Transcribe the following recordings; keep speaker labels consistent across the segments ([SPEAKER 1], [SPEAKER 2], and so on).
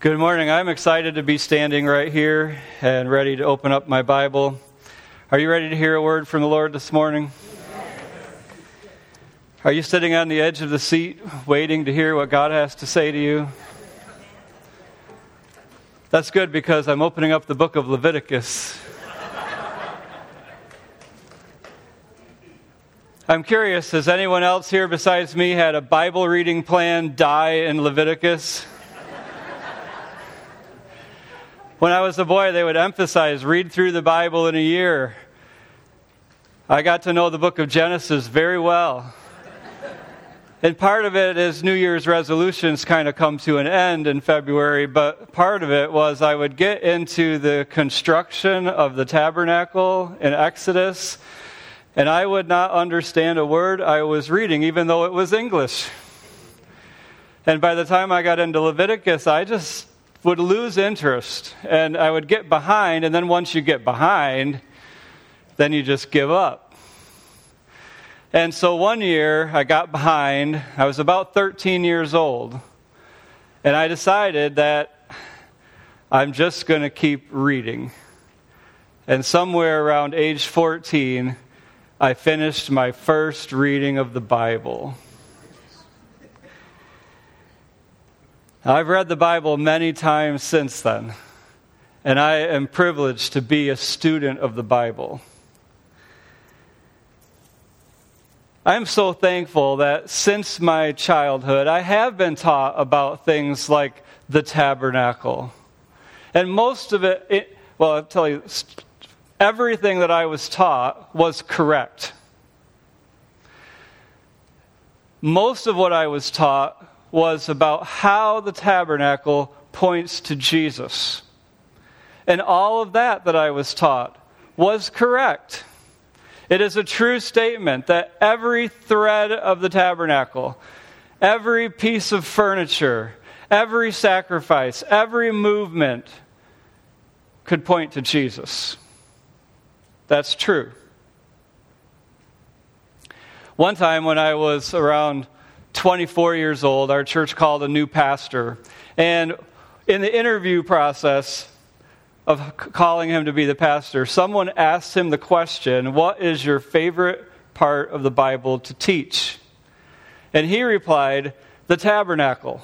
[SPEAKER 1] Good morning. I'm excited to be standing right here and ready to open up my Bible. Are you ready to hear a word from the Lord this morning? Are you sitting on the edge of the seat waiting to hear what God has to say to you? That's good because I'm opening up the book of Leviticus. I'm curious, has anyone else here besides me had a Bible reading plan die in Leviticus? When I was a boy, they would emphasize, read through the Bible in a year. I got to know the book of Genesis very well. And part of it is New Year's resolutions kind of come to an end in February, but part of it was I would get into the construction of the tabernacle in Exodus, and I would not understand a word I was reading, even though it was English. And by the time I got into Leviticus, I just would lose interest, and I would get behind, and then once you get behind, then you just give up. And so one year, I got behind. I was about 13 years old, and I decided that I'm just going to keep reading. And somewhere around age 14, I finished my first reading of the Bible. I've read the Bible many times since then, and I am privileged to be a student of the Bible. I'm so thankful that since my childhood, I have been taught about things like the tabernacle. And most of it, I'll tell you, everything that I was taught was correct. Most of what I was taught was about how the tabernacle points to Jesus. And all of that I was taught was correct. It is a true statement that every thread of the tabernacle, every piece of furniture, every sacrifice, every movement could point to Jesus. That's true. One time when I was around 24 years old, our church called a new pastor. And in the interview process of calling him to be the pastor, someone asked him the question, "What is your favorite part of the Bible to teach?" And he replied, "The tabernacle."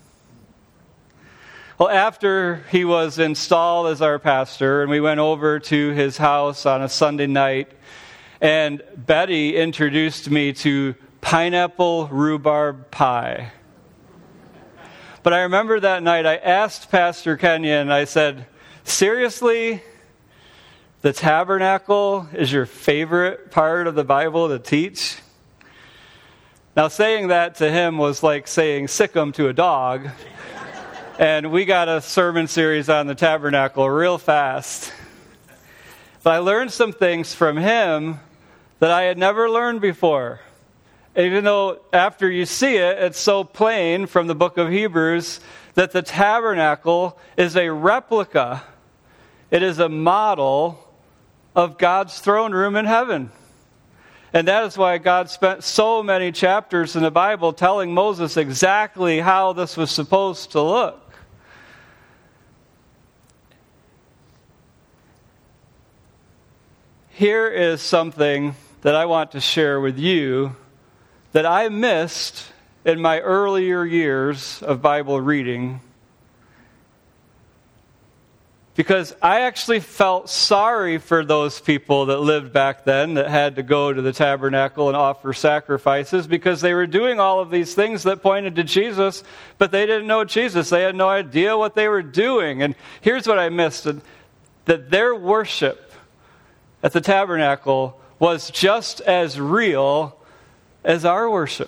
[SPEAKER 1] Well, after he was installed as our pastor, and we went over to his house on a Sunday night, and Betty introduced me to pineapple rhubarb pie. But I remember that night I asked Pastor Kenyon, I said, "Seriously, the tabernacle is your favorite part of the Bible to teach?" Now, saying that to him was like saying sick 'em to a dog. And we got a sermon series on the tabernacle real fast. But I learned some things from him that I had never learned before. Even though after you see it, it's so plain from the book of Hebrews that the tabernacle is a replica. It is a model of God's throne room in heaven. And that is why God spent so many chapters in the Bible telling Moses exactly how this was supposed to look. Here is something that I want to share with you that I missed in my earlier years of Bible reading, because I actually felt sorry for those people that lived back then that had to go to the tabernacle and offer sacrifices, because they were doing all of these things that pointed to Jesus, but they didn't know Jesus. They had no idea what they were doing. And here's what I missed, that their worship at the tabernacle was just as real as our worship.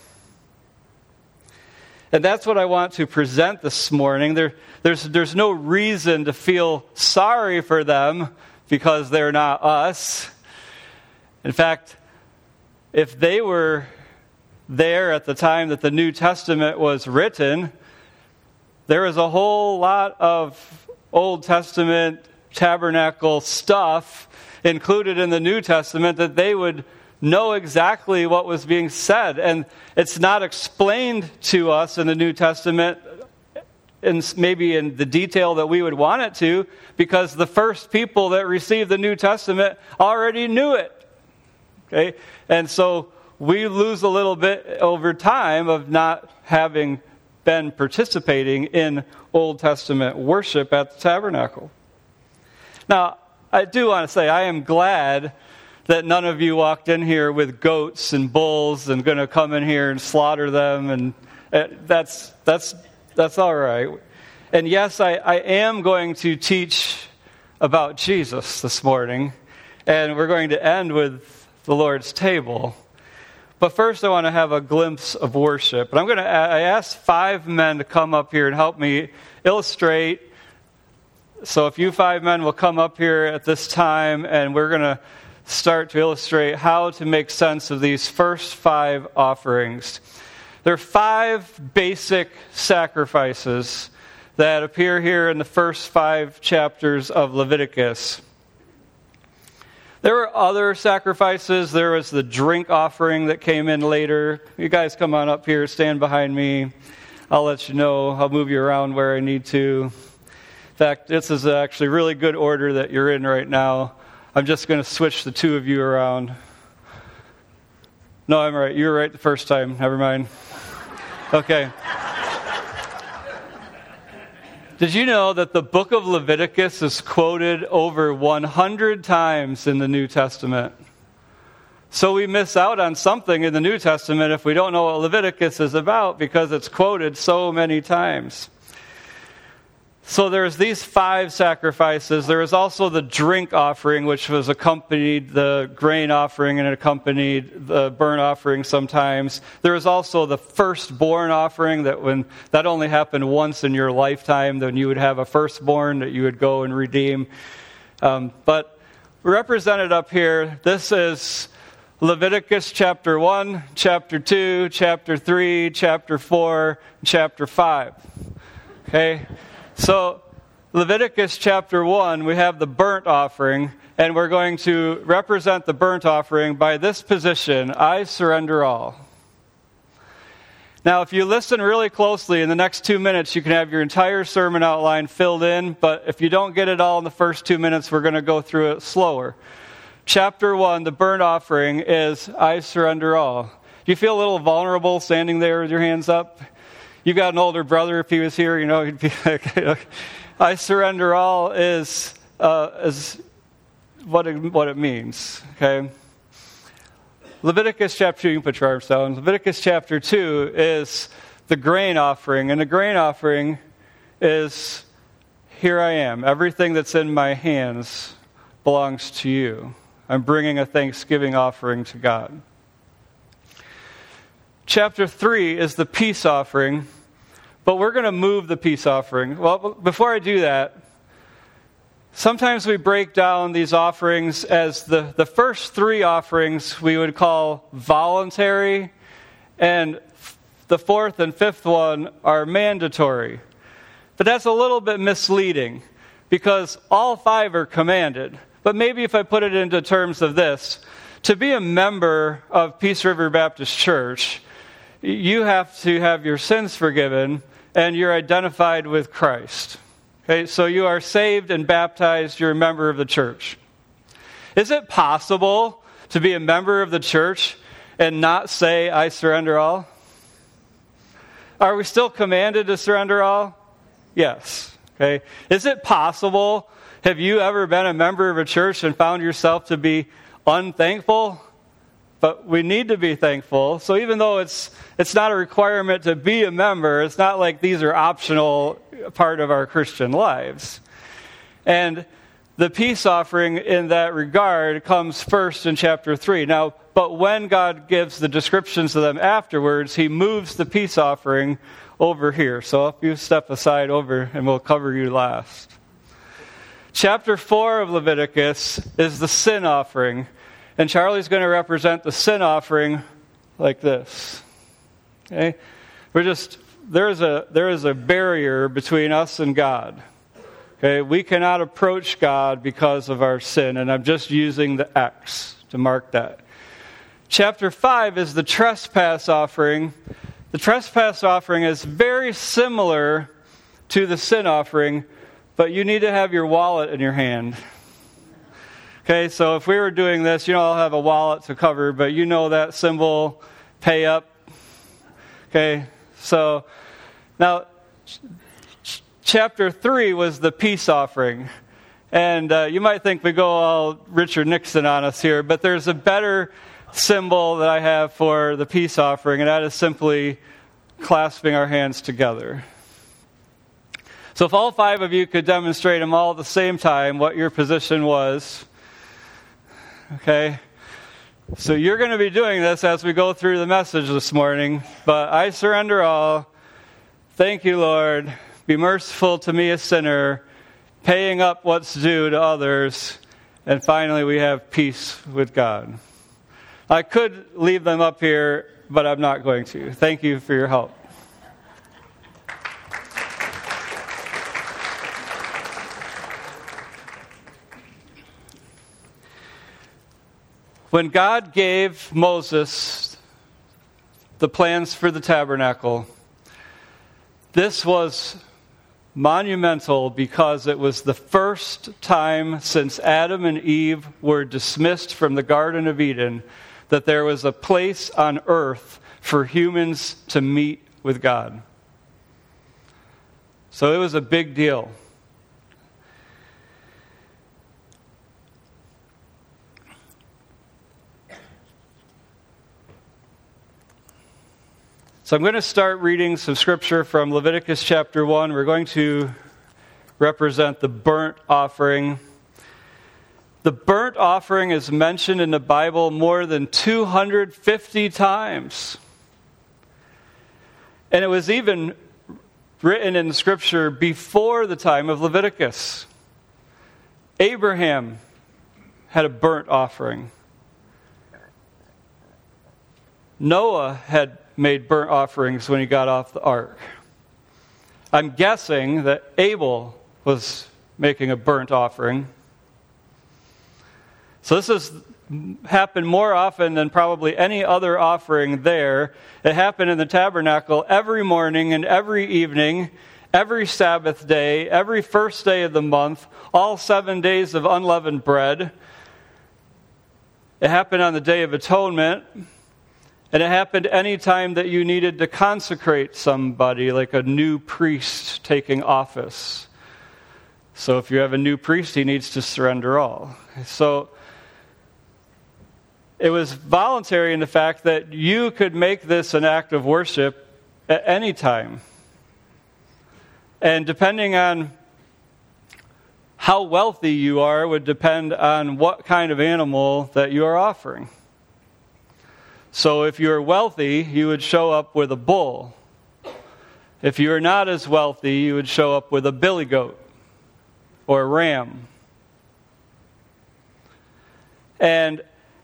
[SPEAKER 1] And that's what I want to present this morning. There's no reason to feel sorry for them because they're not us. In fact, if they were there at the time that the New Testament was written, there was a whole lot of Old Testament tabernacle stuff included in the New Testament that they would know exactly what was being said. And it's not explained to us in the New Testament maybe in the detail that we would want it to, because the first people that received the New Testament already knew it. Okay? And so we lose a little bit over time of not having been participating in Old Testament worship at the tabernacle. Now, I do want to say I am glad that none of you walked in here with goats and bulls and going to come in here and slaughter them, and that's all right. And yes, I am going to teach about Jesus this morning, and we're going to end with the Lord's table. But first, I want to have a glimpse of worship. And I asked 5 men to come up here and help me illustrate. So if you 5 men will come up here at this time, and we're going to start to illustrate how to make sense of these first 5 offerings. There are 5 basic sacrifices that appear here in the first 5 chapters of Leviticus. There were other sacrifices. There was the drink offering that came in later. You guys come on up here, stand behind me. I'll let you know. I'll move you around where I need to. In fact, this is actually really good order that you're in right now. I'm just going to switch the 2 of you around. No, I'm right. You were right the first time. Never mind. Okay. Did you know that the book of Leviticus is quoted over 100 times in the New Testament? So we miss out on something in the New Testament if we don't know what Leviticus is about, because it's quoted so many times. So there's these 5 sacrifices. There is also the drink offering, which was accompanied the grain offering and it accompanied the burnt offering sometimes. There is also the firstborn offering that only happened once in your lifetime, then you would have a firstborn that you would go and redeem. But represented up here, this is Leviticus chapter 1, chapter 2, chapter 3, chapter 4, chapter 5. Okay? So, Leviticus chapter 1, we have the burnt offering, and we're going to represent the burnt offering by this position: I surrender all. Now, if you listen really closely, in the next 2 minutes, you can have your entire sermon outline filled in, but if you don't get it all in the first 2 minutes, we're going to go through it slower. Chapter 1, the burnt offering, is I surrender all. Do you feel a little vulnerable standing there with your hands up? You've got an older brother. If he was here, he'd be like, I surrender all is what it means. Okay. Leviticus chapter 2, you can put your arms down. Leviticus chapter 2 is the grain offering. And the grain offering is, here I am. Everything that's in my hands belongs to you. I'm bringing a thanksgiving offering to God. Chapter 3 is the peace offering, but we're going to move the peace offering. Well, before I do that, sometimes we break down these offerings as the first 3 offerings we would call voluntary, and the 4th and 5th one are mandatory. But that's a little bit misleading, because all 5 are commanded. But maybe if I put it into terms of this, to be a member of Peace River Baptist Church, you have to have your sins forgiven, and you're identified with Christ. Okay, so you are saved and baptized, you're a member of the church. Is it possible to be a member of the church and not say, I surrender all? Are we still commanded to surrender all? Yes. Okay. Is it possible? Have you ever been a member of a church and found yourself to be unthankful? But we need to be thankful. So even though it's not a requirement to be a member, it's not like these are optional part of our Christian lives. And the peace offering in that regard comes first in chapter 3. Now, but when God gives the descriptions of them afterwards, he moves the peace offering over here. So if you step aside over, and we'll cover you last. Chapter 4 of Leviticus is the sin offering. And Charlie's going to represent the sin offering like this. Okay? There is a barrier between us and God. Okay? We cannot approach God because of our sin, and I'm just using the X to mark that. Chapter 5 is the trespass offering. The trespass offering is very similar to the sin offering, but you need to have your wallet in your hand. Okay, so if we were doing this, I'll have a wallet to cover, but that symbol, pay up. Okay, so now chapter 3 was the peace offering. And you might think we go all Richard Nixon on us here, but there's a better symbol that I have for the peace offering, and that is simply clasping our hands together. So if all 5 of you could demonstrate them all at the same time, what your position was. Okay? So you're going to be doing this as we go through the message this morning. But I surrender all. Thank you, Lord. Be merciful to me, a sinner, paying up what's due to others. And finally, we have peace with God. I could leave them up here, but I'm not going to. Thank you for your help. When God gave Moses the plans for the tabernacle, this was monumental because it was the first time since Adam and Eve were dismissed from the Garden of Eden that there was a place on earth for humans to meet with God. So it was a big deal. So I'm going to start reading some scripture from Leviticus chapter 1. We're going to represent the burnt offering. The burnt offering is mentioned in the Bible more than 250 times. And it was even written in Scripture before the time of Leviticus. Abraham had a burnt offering. Noah had made burnt offerings when he got off the ark. I'm guessing that Abel was making a burnt offering. So this has happened more often than probably any other offering there. It happened in the tabernacle every morning and every evening, every Sabbath day, every first day of the month, all 7 days of unleavened bread. It happened on the Day of Atonement. And it happened any time that you needed to consecrate somebody, like a new priest taking office. So if you have a new priest, he needs to surrender all. So it was voluntary in the fact that you could make this an act of worship at any time. And depending on how wealthy you are would depend on what kind of animal that you are offering. So if you're wealthy, you would show up with a bull. If you're not as wealthy, you would show up with a billy goat or a ram. And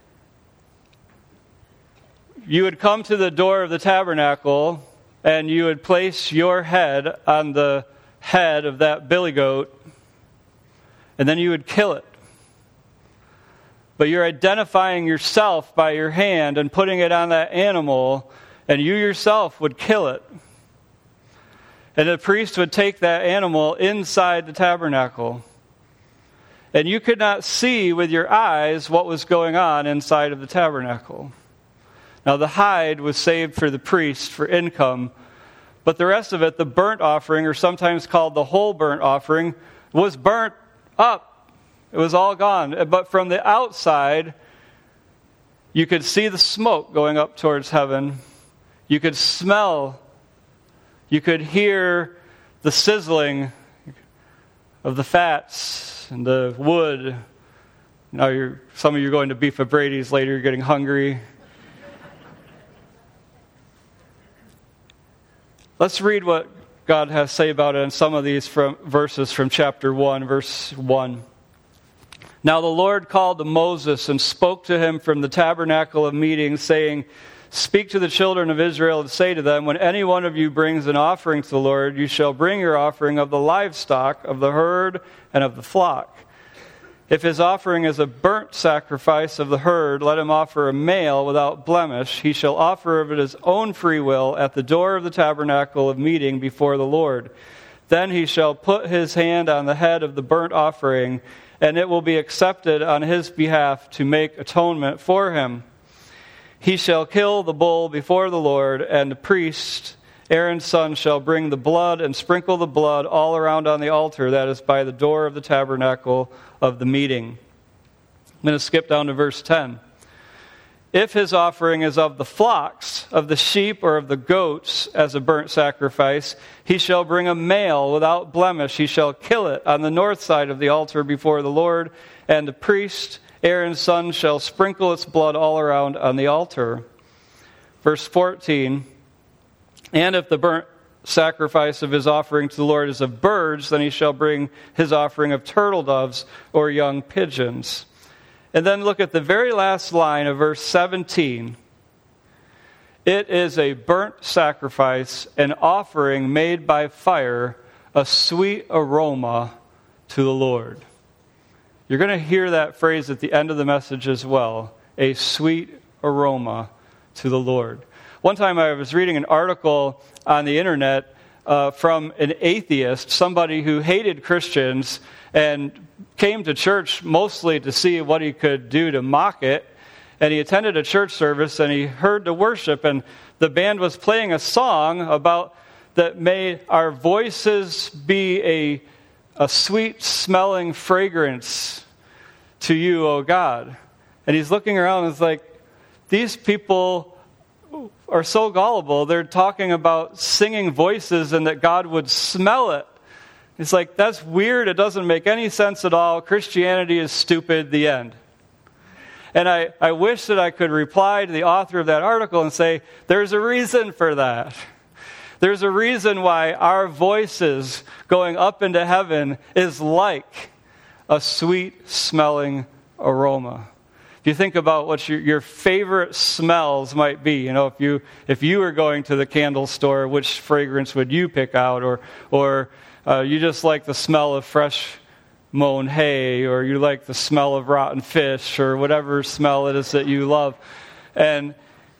[SPEAKER 1] you would come to the door of the tabernacle and you would place your head on the head of that billy goat, and then you would kill it. But you're identifying yourself by your hand and putting it on that animal, and you yourself would kill it. And the priest would take that animal inside the tabernacle. And you could not see with your eyes what was going on inside of the tabernacle. Now the hide was saved for the priest for income, but the rest of it, the burnt offering, or sometimes called the whole burnt offering, was burnt up. It was all gone. But from the outside, you could see the smoke going up towards heaven. You could smell, you could hear the sizzling of the fats and the wood. Now some of you are going to Beef of Brady's later, you're getting hungry. Let's read what God has to say about it in some of these verses from chapter 1, verse 1. Now the Lord called to Moses and spoke to him from the tabernacle of meeting, saying, Speak to the children of Israel and say to them, When any one of you brings an offering to the Lord, you shall bring your offering of the livestock, of the herd, and of the flock. If his offering is a burnt sacrifice of the herd, let him offer a male without blemish. He shall offer of it his own free will at the door of the tabernacle of meeting before the Lord. Then he shall put his hand on the head of the burnt offering, and it will be accepted on his behalf to make atonement for him. He shall kill the bull before the Lord, and the priest, Aaron's son, shall bring the blood and sprinkle the blood all around on the altar that is by the door of the tabernacle of the meeting. I'm going to skip down to verse 10. If his offering is of the flocks, of the sheep, or of the goats as a burnt sacrifice, he shall bring a male without blemish. He shall kill it on the north side of the altar before the Lord, and the priest, Aaron's son, shall sprinkle its blood all around on the altar. Verse 14, and if the burnt sacrifice of his offering to the Lord is of birds, then he shall bring his offering of turtle doves or young pigeons. And then look at the very last line of verse 17. It is a burnt sacrifice, an offering made by fire, a sweet aroma to the Lord. You're going to hear that phrase at the end of the message as well, a sweet aroma to the Lord. One time I was reading an article on the internet from an atheist, somebody who hated Christians and came to church mostly to see what he could do to mock it. And he attended a church service and he heard the worship, and the band was playing a song about that may our voices be a sweet smelling fragrance to you, O God. And he's looking around and it's like, these people are so gullible. They're talking about singing voices and that God would smell it. It's like, that's weird. It doesn't make any sense at all. Christianity is stupid. The end. And I wish that I could reply to the author of that article and say, there's a reason for that. There's a reason why our voices going up into heaven is like a sweet-smelling aroma. If you think about what your favorite smells might be, if you were going to the candle store, which fragrance would you pick out? Or you just like the smell of fresh mown hay, or you like the smell of rotten fish, or whatever smell it is that you love. And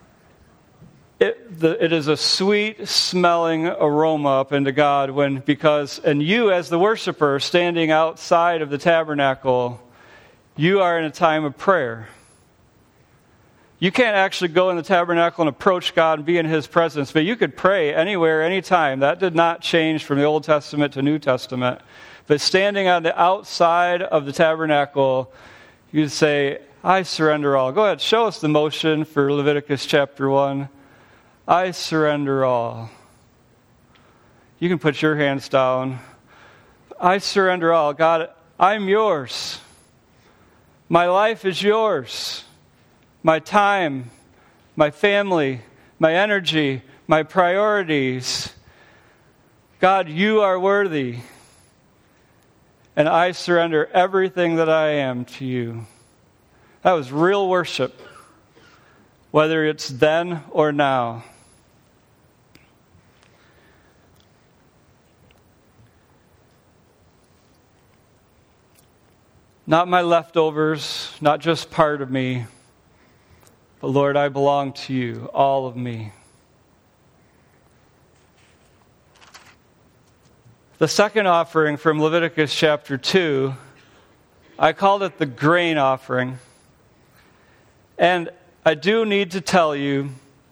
[SPEAKER 1] it is a sweet-smelling aroma up into God and you as the worshiper standing outside of the tabernacle, you are in a time of prayer. You can't actually go in the tabernacle and approach God and be in His presence, but you could pray anywhere, anytime. That did not change from the Old Testament to New Testament. But standing on the outside of the tabernacle, you say, I surrender all. Go ahead, show us the motion for Leviticus chapter 1. I surrender all. You can put your hands down. I surrender all. God, I'm yours. My life is yours. My time, my family, my energy, my priorities. God, you are worthy. And I surrender everything that I am to you. That was real worship, whether it's then or now. Not my leftovers, not just part of me, but Lord, I belong to you, all of me. The second offering from Leviticus chapter 2, I called it the grain offering. And I do need to tell you,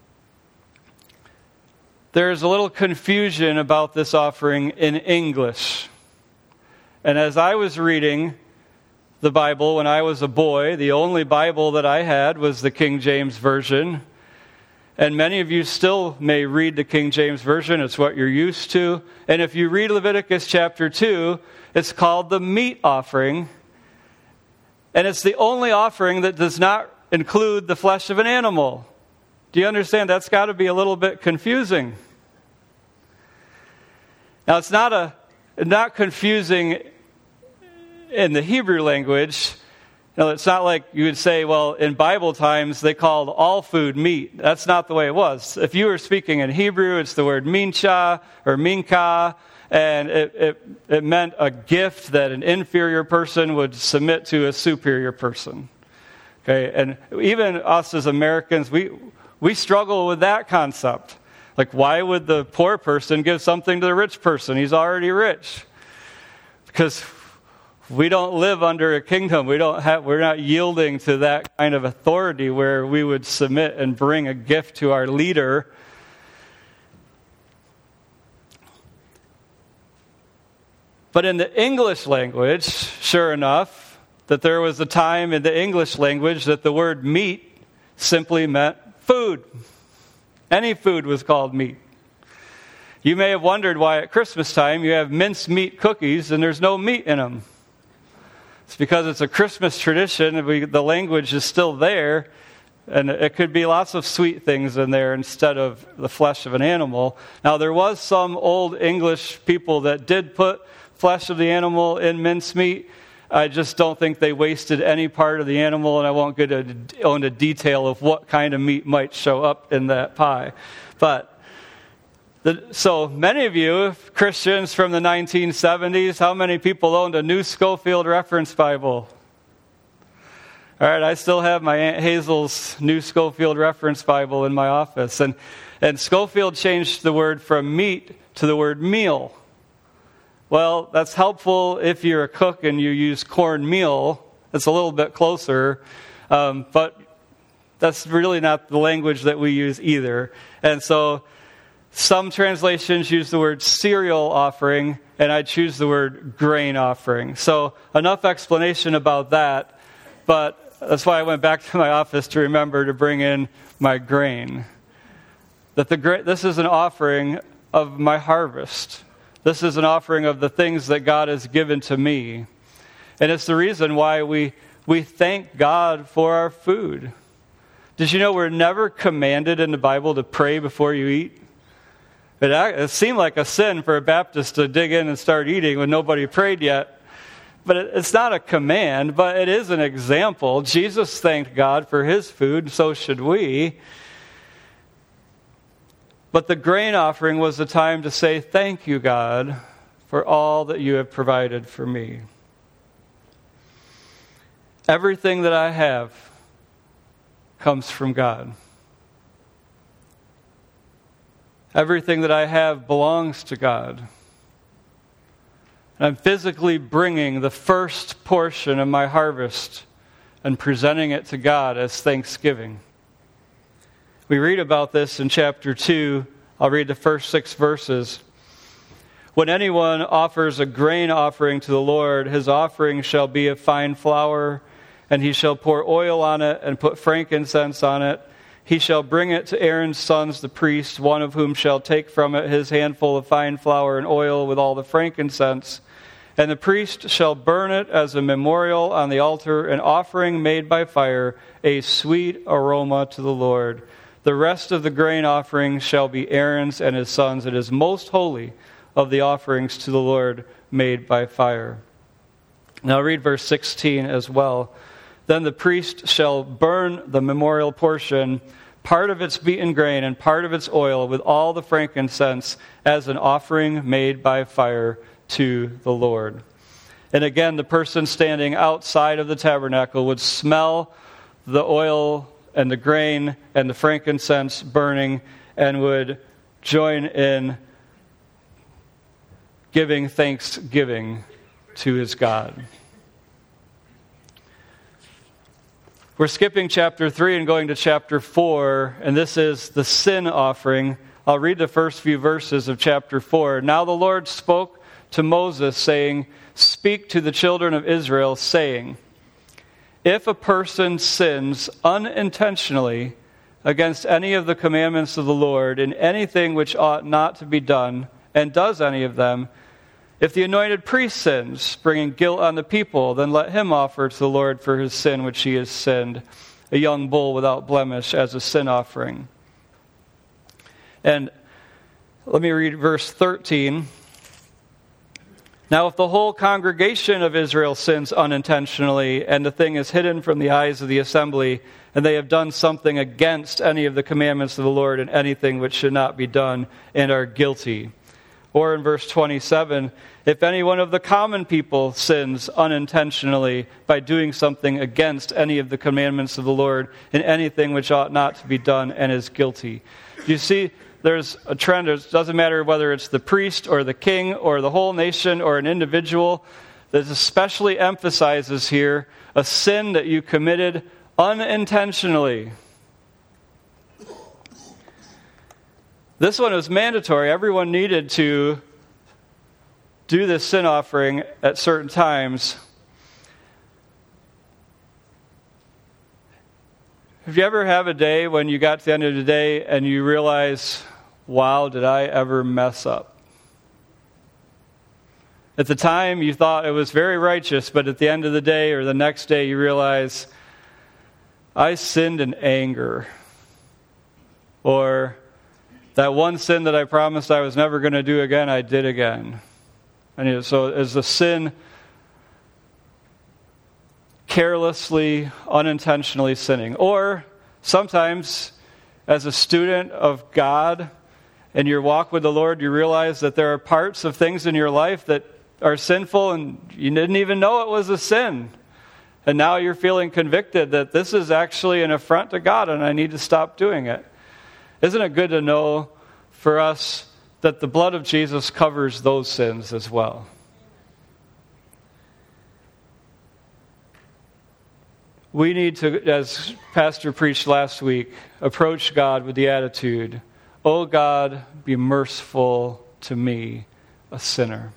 [SPEAKER 1] there's a little confusion about this offering in English. And as I was reading the Bible when I was a boy, the only Bible that I had was the King James Version. And many of you still may read the King James Version. It's what you're used to. And if you read Leviticus chapter 2, it's called the meat offering. And it's the only offering that does not include the flesh of an animal. Do you understand? That's got to be a little bit confusing. Now, it's not confusing in the Hebrew language. It's not like you would say, well, in Bible times, they called all food meat. That's not the way it was. If you were speaking in Hebrew, it's the word mincha or minka, and it meant a gift that an inferior person would submit to a superior person. Okay, and even us as Americans, we struggle with that concept. Like, why would the poor person give something to the rich person? He's already rich. Because we don't live under a kingdom. We're not yielding to that kind of authority where we would submit and bring a gift to our leader. But in the English language, sure enough, that there was a time in the English language that the word meat simply meant food. Any food was called meat. You may have wondered why at Christmas time you have minced meat cookies and there's no meat in them. It's because it's a Christmas tradition. The language is still there, and it could be lots of sweet things in there instead of the flesh of an animal. Now, there was some old English people that did put flesh of the animal in mincemeat. I just don't think they wasted any part of the animal, and I won't get into detail of what kind of meat might show up in that pie. So many of you, Christians from the 1970s, how many people owned a New Schofield Reference Bible? All right, I still have my Aunt Hazel's New Schofield Reference Bible in my office. And Schofield changed the word from meat to the word meal. Well, that's helpful if you're a cook and you use cornmeal. It's a little bit closer, but that's really not the language that we use either. And so some translations use the word cereal offering, and I choose the word grain offering. So enough explanation about that, but that's why I went back to my office to remember to bring in my grain. This is an offering of my harvest. This is an offering of the things that God has given to me. And it's the reason why we thank God for our food. Did you know we're never commanded in the Bible to pray before you eat? It seemed like a sin for a Baptist to dig in and start eating when nobody prayed yet. But it's not a command, but it is an example. Jesus thanked God for his food, so should we. But the grain offering was the time to say, thank you, God, for all that you have provided for me. Everything that I have comes from God. Everything that I have belongs to God. And I'm physically bringing the first portion of my harvest and presenting it to God as thanksgiving. We read about this in chapter 2. I'll read the first 6 verses. When anyone offers a grain offering to the Lord, his offering shall be of fine flour, and he shall pour oil on it and put frankincense on it. He shall bring it to Aaron's sons, the priests, one of whom shall take from it his handful of fine flour and oil with all the frankincense. And the priest shall burn it as a memorial on the altar, an offering made by fire, a sweet aroma to the Lord. The rest of the grain offering shall be Aaron's and his sons. It is most holy of the offerings to the Lord made by fire. Now read verse 16 as well. Then the priest shall burn the memorial portion, part of its beaten grain and part of its oil, with all the frankincense as an offering made by fire to the Lord. And again, the person standing outside of the tabernacle would smell the oil and the grain and the frankincense burning and would join in giving thanksgiving to his God. We're skipping chapter 3 and going to chapter 4, and this is the sin offering. I'll read the first few verses of chapter 4. Now the Lord spoke to Moses, saying, "Speak to the children of Israel, saying, if a person sins unintentionally against any of the commandments of the Lord in anything which ought not to be done, and does any of them, if the anointed priest sins, bringing guilt on the people, then let him offer to the Lord for his sin which he has sinned, a young bull without blemish as a sin offering." And let me read verse 13. Now if the whole congregation of Israel sins unintentionally, and the thing is hidden from the eyes of the assembly, and they have done something against any of the commandments of the Lord in anything which should not be done, and are guilty. Or in verse 27, if any one of the common people sins unintentionally by doing something against any of the commandments of the Lord in anything which ought not to be done, and is guilty. You see, there's a trend. It doesn't matter whether it's the priest or the king or the whole nation or an individual, that especially emphasizes here a sin that you committed unintentionally. This one was mandatory. Everyone needed to do this sin offering at certain times. Have you ever have a day when you got to the end of the day and you realize, wow, did I ever mess up? At the time, you thought it was very righteous, but at the end of the day or the next day, you realize, I sinned in anger. Or that one sin that I promised I was never going to do again, I did again. And so is the sin carelessly, unintentionally sinning? Or sometimes, as a student of God, in your walk with the Lord, you realize that there are parts of things in your life that are sinful and you didn't even know it was a sin. And now you're feeling convicted that this is actually an affront to God and I need to stop doing it. Isn't it good to know for us that the blood of Jesus covers those sins as well? We need to, as Pastor preached last week, approach God with the attitude, "Oh God, be merciful to me, a sinner."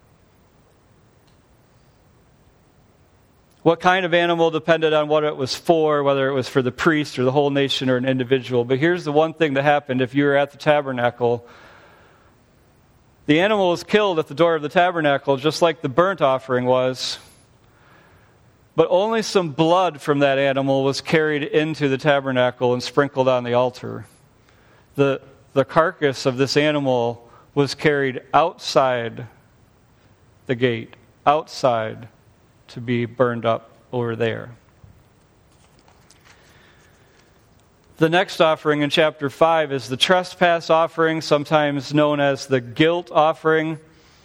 [SPEAKER 1] What kind of animal depended on what it was for, whether it was for the priest or the whole nation or an individual. But here's the one thing that happened if you were at the tabernacle. The animal was killed at the door of the tabernacle, just like the burnt offering was. But only some blood from that animal was carried into the tabernacle and sprinkled on the altar. The carcass of this animal was carried outside the gate, outside, to be burned up over there. The next offering in chapter 5 is the trespass offering, sometimes known as the guilt offering.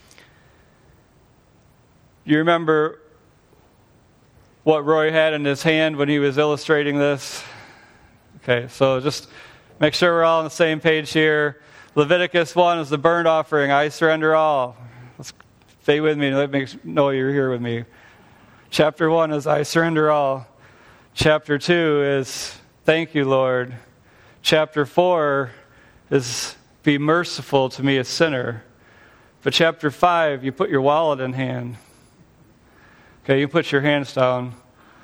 [SPEAKER 1] You remember what Roy had in his hand when he was illustrating this? Okay, so just make sure we're all on the same page here. Leviticus 1 is the burnt offering. I surrender all. Let's stay with me and let me know you're here with me. Chapter 1 is I surrender all. Chapter 2 is thank you, Lord. Chapter 4 is be merciful to me, a sinner. But chapter 5, you put your wallet in hand. Okay, you put your hands down.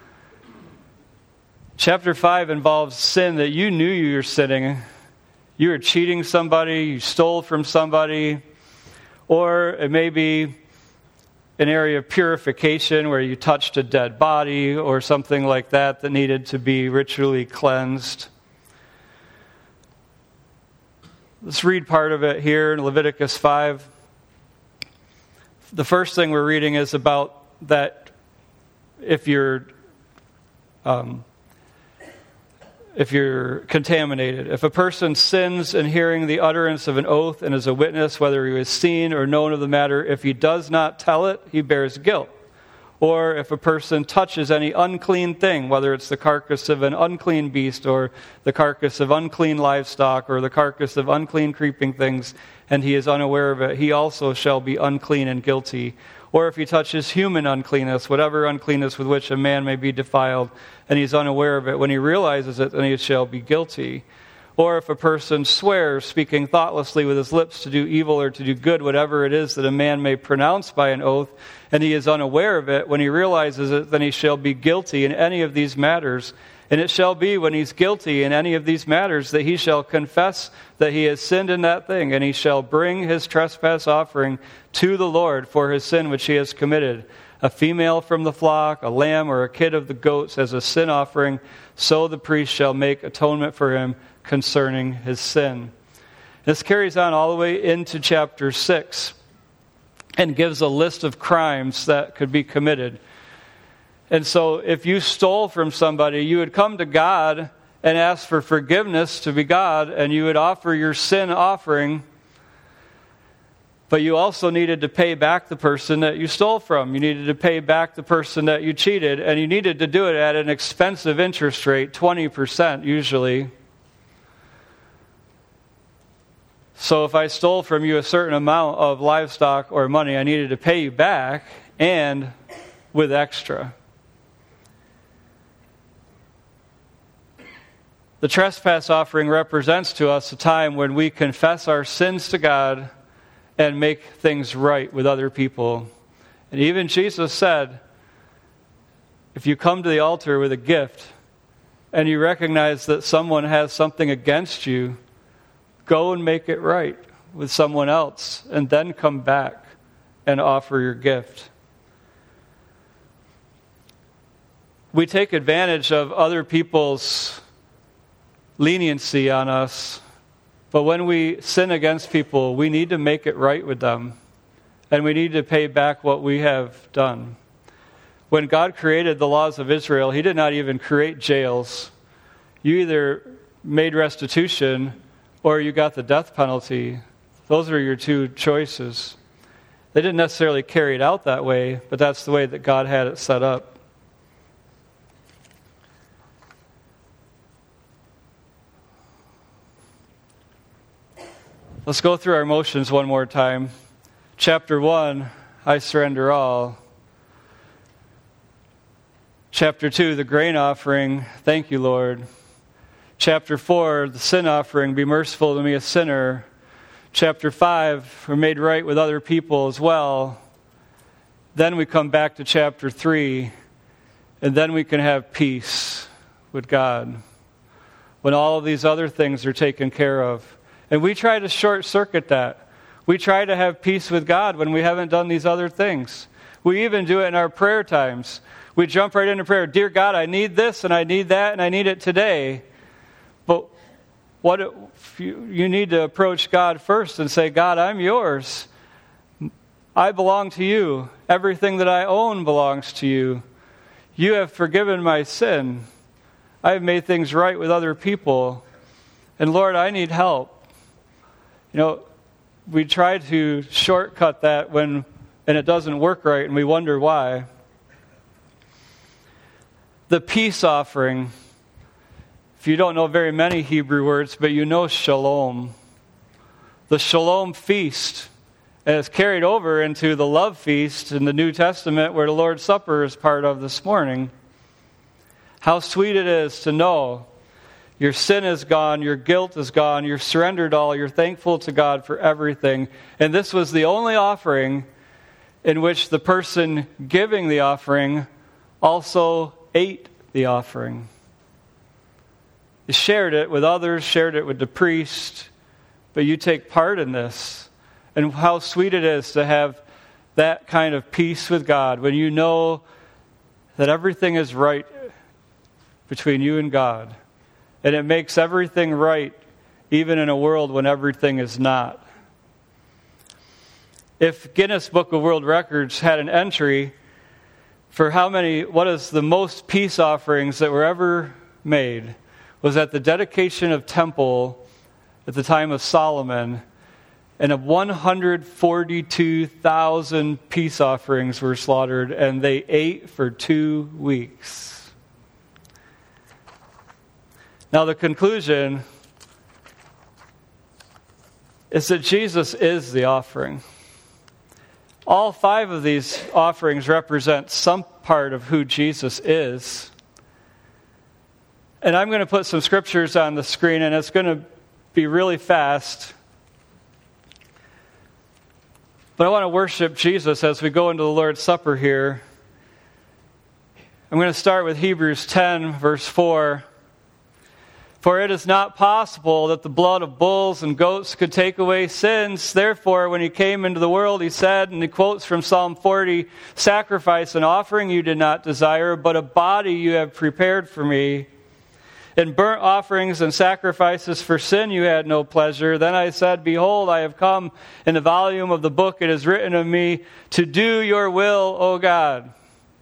[SPEAKER 1] Chapter 5 involves sin that you knew you were sinning. You were cheating somebody, you stole from somebody, or it may be an area of purification where you touched a dead body or something like that needed to be ritually cleansed. Let's read part of it here in Leviticus 5. The first thing we're reading is about that if you're contaminated. If a person sins in hearing the utterance of an oath and is a witness, whether he was seen or known of the matter, if he does not tell it, he bears guilt. Or if a person touches any unclean thing, whether it's the carcass of an unclean beast or the carcass of unclean livestock or the carcass of unclean creeping things, and he is unaware of it, he also shall be unclean and guilty. Or if he touches human uncleanness, whatever uncleanness with which a man may be defiled, and he's unaware of it, when he realizes it, then he shall be guilty. Or if a person swears, speaking thoughtlessly with his lips to do evil or to do good, whatever it is that a man may pronounce by an oath, and he is unaware of it, when he realizes it, then he shall be guilty in any of these matters. And it shall be when he's guilty in any of these matters that he shall confess that he has sinned in that thing, and he shall bring his trespass offering to the Lord for his sin which he has committed, a female from the flock, a lamb or a kid of the goats as a sin offering, so the priest shall make atonement for him concerning his sin. This carries on all the way into chapter 6 and gives a list of crimes that could be committed. And so if you stole from somebody, you would come to God and ask for forgiveness to be God, and you would offer your sin offering, but you also needed to pay back the person that you stole from. You needed to pay back the person that you cheated, and you needed to do it at an expensive interest rate, 20% usually. So if I stole from you a certain amount of livestock or money, I needed to pay you back, and with extra. The trespass offering represents to us a time when we confess our sins to God and make things right with other people. And even Jesus said, if you come to the altar with a gift and you recognize that someone has something against you, go and make it right with someone else, and then come back and offer your gift. We take advantage of other people's leniency on us, but when we sin against people, we need to make it right with them, and we need to pay back what we have done. When God created the laws of Israel, He did not even create jails. You either made restitution or you got the death penalty. Those are your two choices. They didn't necessarily carry it out that way, but that's the way that God had it set up. Let's go through our motions one more time. Chapter 1, I surrender all. Chapter 2, the grain offering, thank you, Lord. Chapter 4, the sin offering, be merciful to me, a sinner. Chapter 5, we're made right with other people as well. Then we come back to chapter 3, and then we can have peace with God when all of these other things are taken care of. And we try to short circuit that. We try to have peace with God when we haven't done these other things. We even do it in our prayer times. We jump right into prayer. Dear God, I need this and I need that and I need it today. But what if you need to approach God first and say, God, I'm yours. I belong to you. Everything that I own belongs to you. You have forgiven my sin. I have made things right with other people. And Lord, I need help. You know, we try to shortcut that and it doesn't work right, and we wonder why. The peace offering. If you don't know very many Hebrew words, but you know shalom. The shalom feast is carried over into the love feast in the New Testament, where the Lord's Supper is part of this morning. How sweet it is to know your sin is gone, your guilt is gone, you're surrendered all, you're thankful to God for everything. And this was the only offering in which the person giving the offering also ate the offering. You shared it with others, shared it with the priest, but you take part in this. And how sweet it is to have that kind of peace with God when you know that everything is right between you and God. And it makes everything right, even in a world when everything is not. If Guinness Book of World Records had an entry for what is the most peace offerings that were ever made, was at the dedication of temple at the time of Solomon, and of 142,000 peace offerings were slaughtered, and they ate for 2 weeks. Now the conclusion is that Jesus is the offering. All 5 of these offerings represent some part of who Jesus is. And I'm going to put some scriptures on the screen, and it's going to be really fast. But I want to worship Jesus as we go into the Lord's Supper here. I'm going to start with Hebrews 10, verse 4. For it is not possible that the blood of bulls and goats could take away sins. Therefore, when he came into the world, he said, and he quotes from Psalm 40, sacrifice and offering you did not desire, but a body you have prepared for me. In burnt offerings and sacrifices for sin you had no pleasure. Then I said, behold, I have come. In the volume of the book it is written of me, to do your will, O God.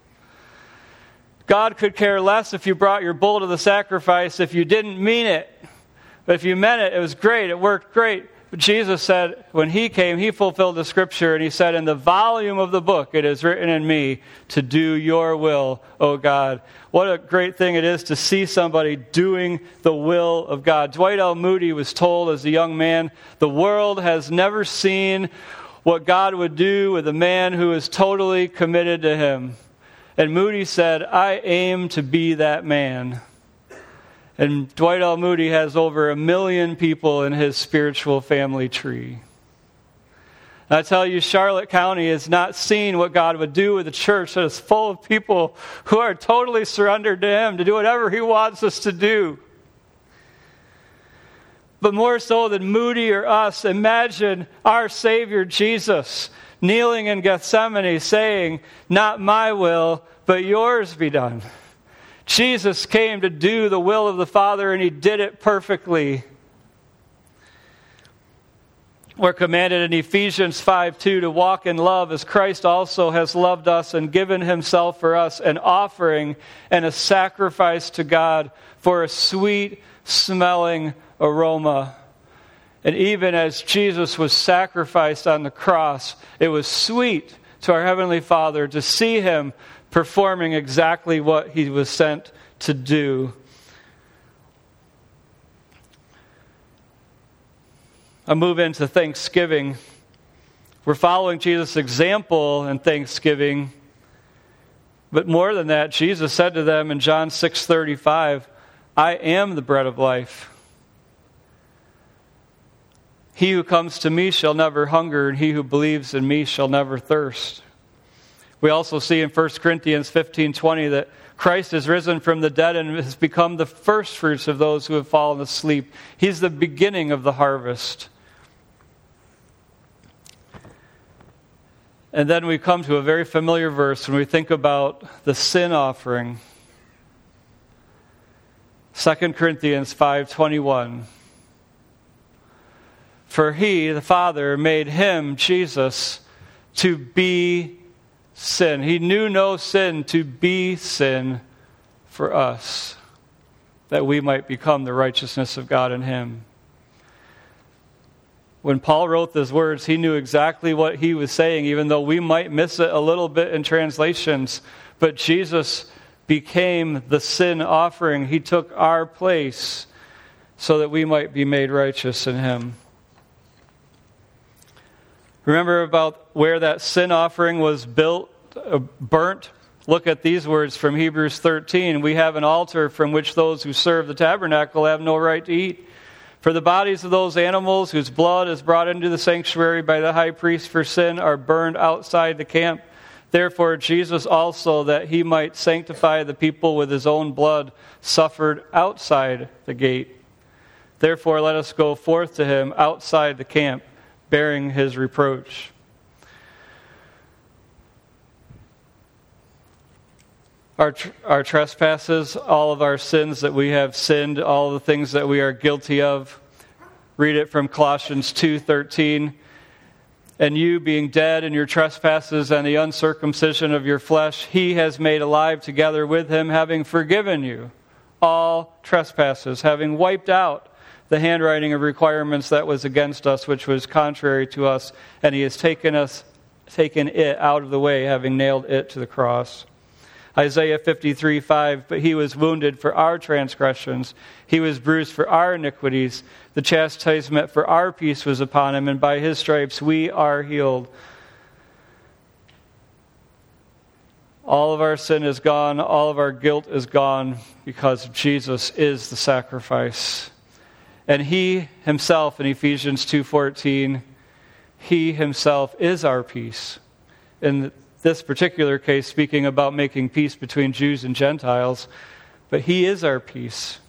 [SPEAKER 1] God could care less if you brought your bull to the sacrifice if you didn't mean it. But if you meant it, it was great. It worked great. Jesus said, when he came, he fulfilled the scripture, and he said, in the volume of the book it is written in me to do your will, O God. What a great thing it is to see somebody doing the will of God. Dwight L. Moody was told as a young man, the world has never seen what God would do with a man who is totally committed to him. And Moody said, I aim to be that man. And Dwight L. Moody has over 1 million people in his spiritual family tree. And I tell you, Charlotte County has not seen what God would do with a church that is full of people who are totally surrendered to Him to do whatever He wants us to do. But more so than Moody or us, imagine our Savior Jesus kneeling in Gethsemane saying, not my will, but yours be done. Jesus came to do the will of the Father, and He did it perfectly. We're commanded in Ephesians 5:2 to walk in love as Christ also has loved us and given Himself for us, an offering and a sacrifice to God for a sweet-smelling aroma. And even as Jesus was sacrificed on the cross, it was sweet to our Heavenly Father to see Him performing exactly what He was sent to do. I move into Thanksgiving. We're following Jesus' example in Thanksgiving. But more than that, Jesus said to them in John 6:35, I am the bread of life. He who comes to me shall never hunger, and he who believes in me shall never thirst. We also see in 1 Corinthians 15:20 that Christ is risen from the dead and has become the firstfruits of those who have fallen asleep. He's the beginning of the harvest. And then we come to a very familiar verse when we think about the sin offering. 2 Corinthians 5:21. For He, the Father, made Him, Jesus, to be sin. He knew no sin, to be sin for us, that we might become the righteousness of God in Him. When Paul wrote those words, he knew exactly what he was saying, even though we might miss it a little bit in translations. But Jesus became the sin offering. He took our place so that we might be made righteous in Him. Remember about where that sin offering was burnt? Look at these words from Hebrews 13. We have an altar from which those who serve the tabernacle have no right to eat. For the bodies of those animals whose blood is brought into the sanctuary by the high priest for sin are burned outside the camp. Therefore Jesus also, that He might sanctify the people with His own blood, suffered outside the gate. Therefore let us go forth to Him outside the camp, bearing His reproach. Our trespasses, all of our sins that we have sinned, all the things that we are guilty of. Read it from Colossians 2:13. And you, being dead in your trespasses and the uncircumcision of your flesh, He has made alive together with Him, having forgiven you all trespasses, having wiped out the handwriting of requirements that was against us, which was contrary to us, and He has taken it out of the way, having nailed it to the cross. Isaiah 53:5, but He was wounded for our transgressions, He was bruised for our iniquities. The chastisement for our peace was upon Him, and by His stripes we are healed. All of our sin is gone, all of our guilt is gone, because Jesus is the sacrifice. And He Himself, in Ephesians 2:14, He Himself is our peace. In this particular case, speaking about making peace between Jews and Gentiles, but He is our peace.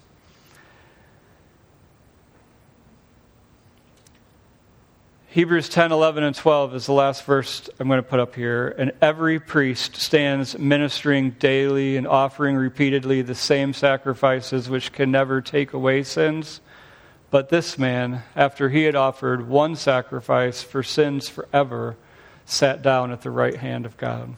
[SPEAKER 1] Hebrews 10, 11, and 12 is the last verse I'm going to put up here. And every priest stands ministering daily and offering repeatedly the same sacrifices which can never take away sins. But this man, after he had offered one sacrifice for sins forever, sat down at the right hand of God.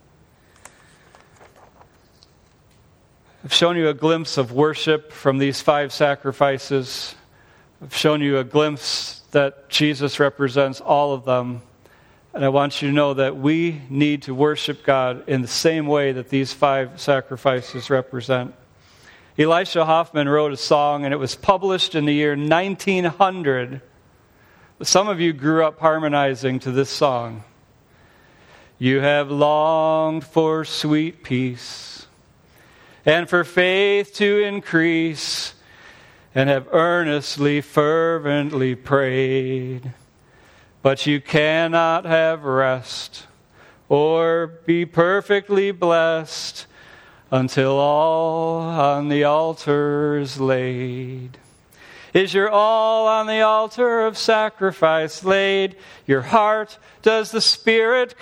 [SPEAKER 1] I've shown you a glimpse of worship from these 5 sacrifices. I've shown you a glimpse that Jesus represents all of them. And I want you to know that we need to worship God in the same way that these 5 sacrifices represent. Elisha Hoffman wrote a song, and it was published in the year 1900. Some of you grew up harmonizing to this song. You have longed for sweet peace and for faith to increase, and have earnestly, fervently prayed. But you cannot have rest or be perfectly blessed until all on the altar is laid. Is your all on the altar of sacrifice laid? Your heart does the Spirit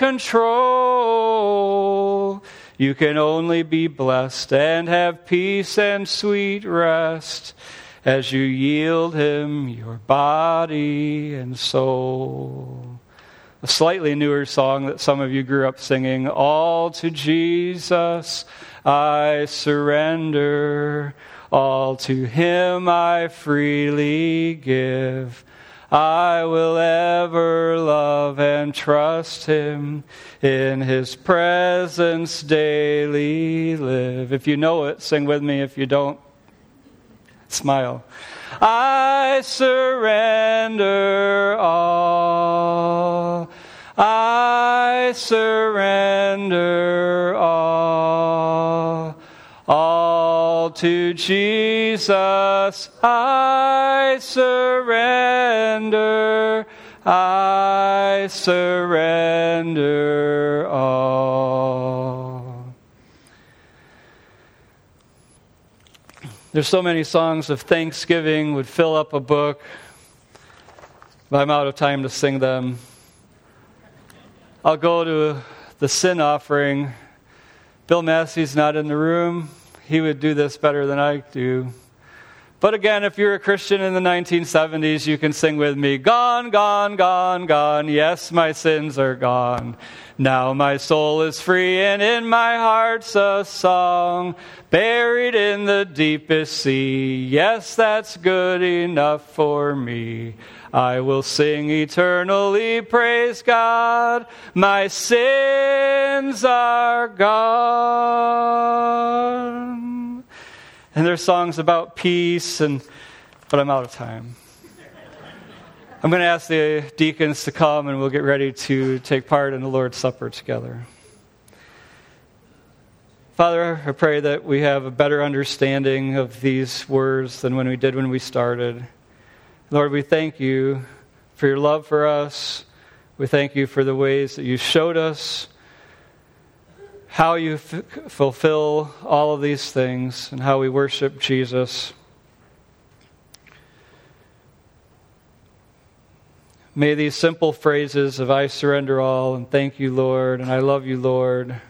[SPEAKER 1] control? You can only be blessed and have peace and sweet rest as you yield Him your body and soul. A slightly newer song that some of you grew up singing. All to Jesus I surrender. All to Him I freely give. I will ever love and trust Him. In His presence daily live. If you know it, sing with me. If you don't, smile. I surrender all. I surrender all. All to Jesus I surrender. I surrender all. There's so many songs of thanksgiving would fill up a book, but I'm out of time to sing them. I'll go to the sin offering. Bill Massey's not in the room. He would do this better than I do. But again, if you're a Christian in the 1970s, you can sing with me. Gone, gone, gone, gone. Yes, my sins are gone. Now my soul is free and in my heart's a song. Buried in the deepest sea. Yes, that's good enough for me. I will sing eternally, praise God. My sins are gone. And there's songs about peace, but I'm out of time. I'm going to ask the deacons to come, and we'll get ready to take part in the Lord's Supper together. Father, I pray that we have a better understanding of these words than when we did when we started. Lord, we thank you for your love for us. We thank you for the ways that you showed us how you fulfill all of these things and how we worship Jesus. May these simple phrases of I surrender all and thank you, Lord, and I love you, Lord,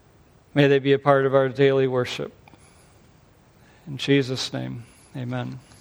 [SPEAKER 1] may they be a part of our daily worship. In Jesus' name, amen.